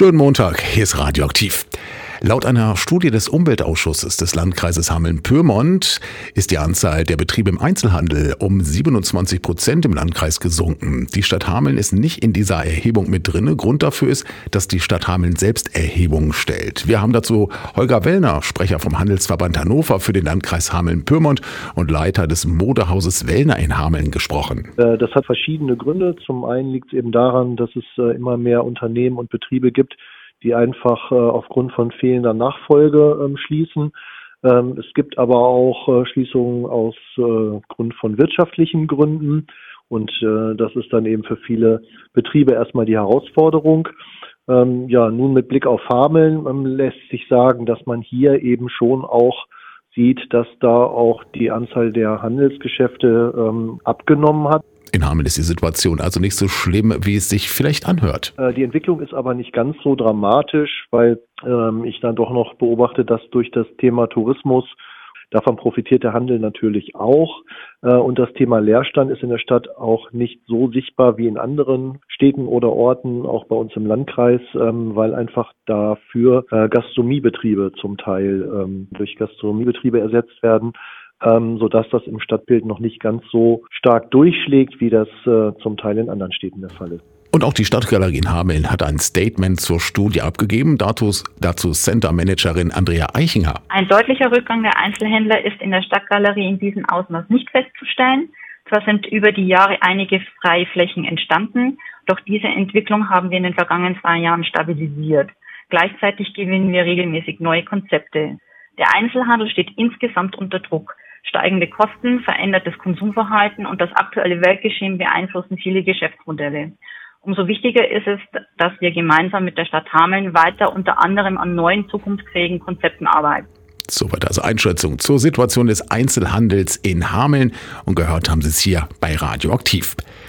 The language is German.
Schönen Montag, hier ist Radioaktiv. Laut einer Studie des Umweltausschusses des Landkreises Hameln-Pyrmont ist die Anzahl der Betriebe im Einzelhandel um 27% im Landkreis gesunken. Die Stadt Hameln ist nicht in dieser Erhebung mit drin. Grund dafür ist, dass die Stadt Hameln selbst Erhebungen stellt. Wir haben dazu Holger Wellner, Sprecher vom Handelsverband Hannover für den Landkreis Hameln-Pyrmont und Leiter des Modehauses Wellner in Hameln gesprochen. Das hat verschiedene Gründe. Zum einen liegt es eben daran, dass es immer mehr Unternehmen und Betriebe gibt, die einfach aufgrund von fehlender Nachfolge schließen. Es gibt aber auch Schließungen aus Grund von wirtschaftlichen Gründen und das ist dann eben für viele Betriebe erstmal die Herausforderung. Nun mit Blick auf Hameln lässt sich sagen, dass man hier eben schon auch sieht, dass da auch die Anzahl der Handelsgeschäfte abgenommen hat. In Hameln ist die Situation also nicht so schlimm, wie es sich vielleicht anhört. Die Entwicklung ist aber nicht ganz so dramatisch, weil ich dann doch noch beobachte, dass durch das Thema Tourismus, davon profitiert der Handel natürlich auch. Und das Thema Leerstand ist in der Stadt auch nicht so sichtbar wie in anderen Städten oder Orten, auch bei uns im Landkreis, weil einfach dafür Gastronomiebetriebe zum Teil durch Gastronomiebetriebe ersetzt werden, sodass das im Stadtbild noch nicht ganz so stark durchschlägt, wie das zum Teil in anderen Städten der Fall ist. Und auch die Stadtgalerie in Hameln hat ein Statement zur Studie abgegeben. Dazu Center-Managerin Andrea Eichinger. Ein deutlicher Rückgang der Einzelhändler ist in der Stadtgalerie in diesem Ausmaß nicht festzustellen. Zwar sind über die Jahre einige freie Flächen entstanden, doch diese Entwicklung haben wir in den vergangenen 2 Jahren stabilisiert. Gleichzeitig gewinnen wir regelmäßig neue Konzepte. Der Einzelhandel steht insgesamt unter Druck. Steigende Kosten, verändertes Konsumverhalten und das aktuelle Weltgeschehen beeinflussen viele Geschäftsmodelle. Umso wichtiger ist es, dass wir gemeinsam mit der Stadt Hameln weiter unter anderem an neuen zukunftsfähigen Konzepten arbeiten. Soweit also Einschätzung zur Situation des Einzelhandels in Hameln und gehört haben Sie es hier bei Radioaktiv.